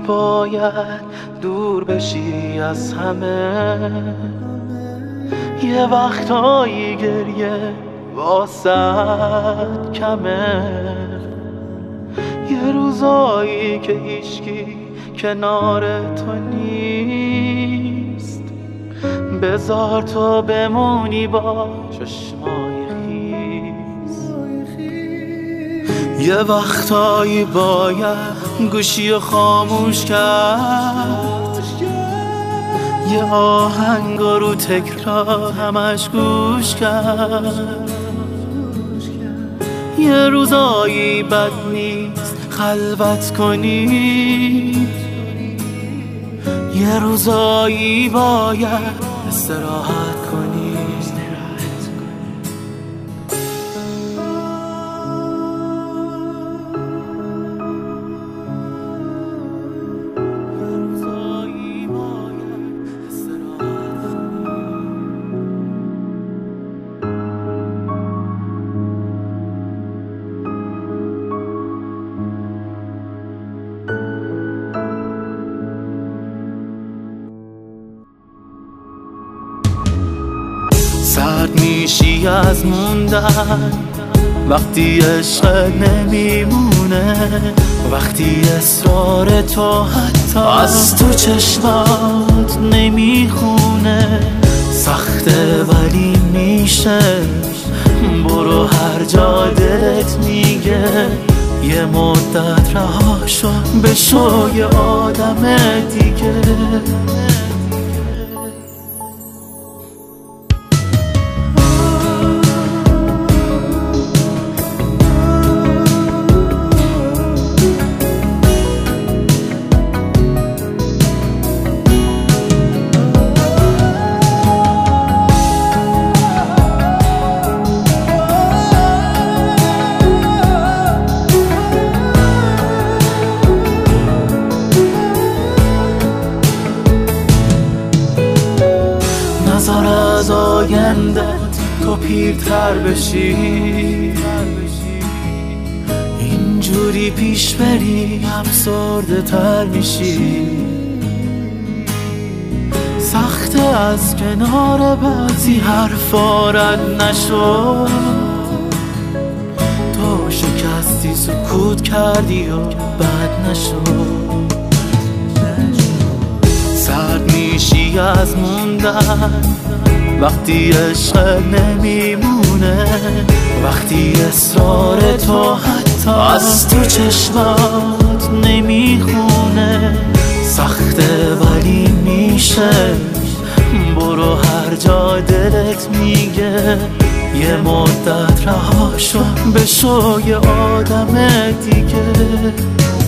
باید دور بشی از همه. یه وقتایی گریه واسد کمه، یه روزایی که هیچکی کنار تو نیست. بذار تو بمونی با چشمای خیس. یه وقتایی باید گوشی خاموش کرد، یه آهنگ رو تکرار همش گوش کرد. یه روزایی بد نیست خلوت کنی، یه روزایی باید استراحت کنی. سرد میشی از موندن وقتی عشق نمیمونه، وقتی اصرار تو حتی از تو چشمات نمیخونه. سخته ولی میشه، برو هر جا دلت میگه. یه مدت رها شو بشو یه آدم دیگه. نذار از آیندت تو پیرتر بشی، اینجوری پیش بری افسرده تر میشی. سخته از کنار بعضی حرفا رد نشو، تو شکستی سکوت کردی و بد نشو. سرد میشی از موندن وقتی عشق نمیمونه، وقتی اصرار تو حتی از تو چشمات نمیخونه. سخته ولی میشه، برو هر جا دلت میگه. یه مدت رها شو بشو یه آدم دیگه.